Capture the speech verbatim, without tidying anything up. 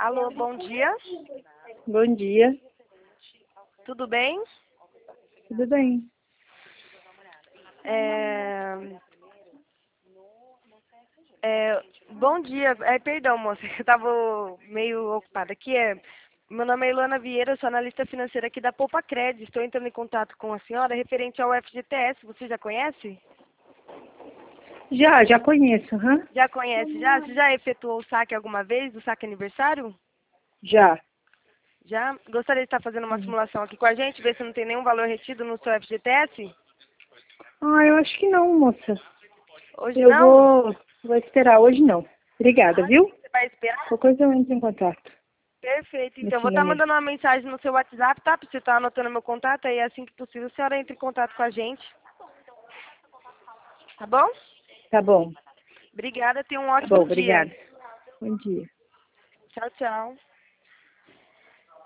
Alô, bom dia. Bom dia. Tudo bem? Tudo bem? É... É... Bom dia. É, perdão, moça, eu estava meio ocupada aqui. É... Meu nome é Ilana Vieira, eu sou analista financeira aqui da Poupa Cred. Estou entrando em contato com a senhora referente ao F G T S. Você já conhece? Já, já conheço, hã? Já conhece, já? Você já efetuou o saque alguma vez, do saque aniversário? Já. Já? Gostaria de estar fazendo uma Uhum. simulação aqui com a gente, ver se não tem nenhum valor retido no seu F G T S? Ah, eu acho que não, moça. Hoje Eu não? vou, vou esperar. Hoje não. Obrigada, Ah, viu? você vai esperar? Qualquer coisa eu entro em contato Perfeito. Então, nesse vou estar número. mandando uma mensagem no seu WhatsApp, tá? Pra você estar anotando meu contato aí, assim que possível, a senhora entra em contato com a gente. Tá bom? Tá bom. Obrigada, tenha um Tá bom, ótimo dia. obrigada. Bom dia. Tchau, tchau.